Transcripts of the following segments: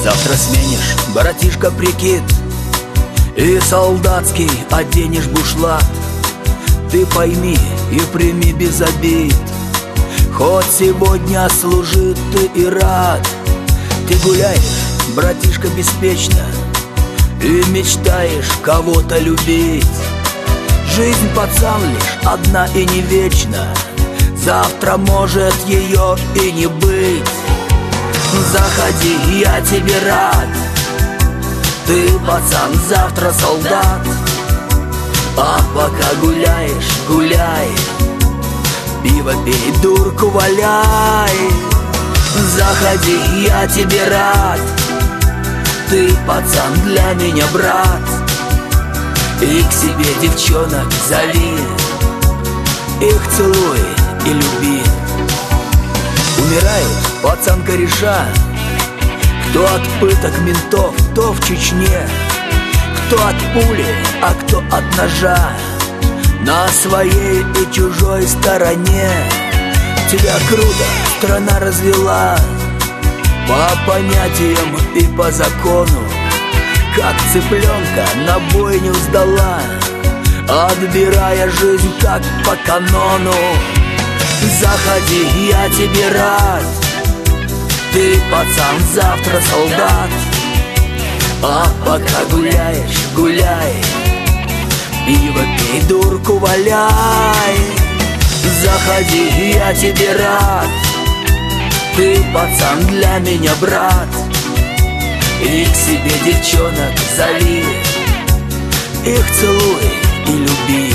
Завтра сменишь, братишка, прикид, и солдатский оденешь бушлат. Ты пойми и прими без обид, хоть сегодня служит ты и рад. Ты гуляешь, братишка, беспечно, и мечтаешь кого-то любить. Жизнь, пацан, лишь одна и не вечна, завтра может ее и не быть. Заходи, я тебе рад, ты, пацан, завтра солдат. А пока гуляешь, гуляй, пиво пей, дурку валяй. Заходи, я тебе рад, ты, пацан, для меня брат. И к себе девчонок зови, их целуй и люби. Умирают, пацан, кореша, кто от пыток ментов, кто в Чечне, кто от пули, а кто от ножа, на своей и чужой стороне. Тебя круто страна развела по понятиям и по закону, как цыпленка на бойню сдала, отбирая жизнь как по канону. Заходи, я тебе рад, ты, пацан, завтра солдат. А пока гуляешь, гуляй, пиво пей, дурку валяй. Заходи, я тебе рад, ты, пацан, для меня брат. И к себе девчонок зови, их целуй и люби.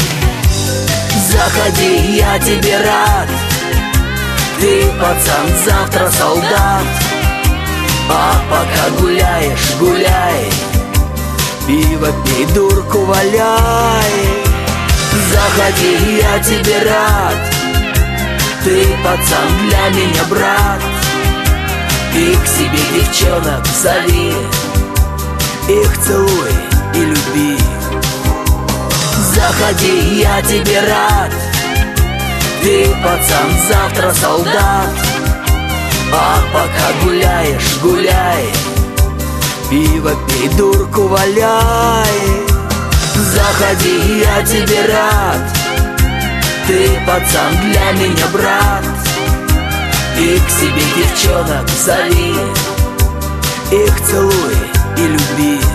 Заходи, я тебе рад, ты, пацан, завтра солдат. А пока гуляешь, гуляй, пиво пей, дурку валяй. Заходи, я тебе рад, ты, пацан, для меня брат. И к себе девчонок зови, их целуй и люби. Заходи, я тебе рад, ты, пацан, завтра солдат. А пока гуляешь, гуляй, пиво пей, дурку валяй. Заходи, я тебе рад, ты, пацан, для меня брат. И к себе девчонок зови, их целуй и люби.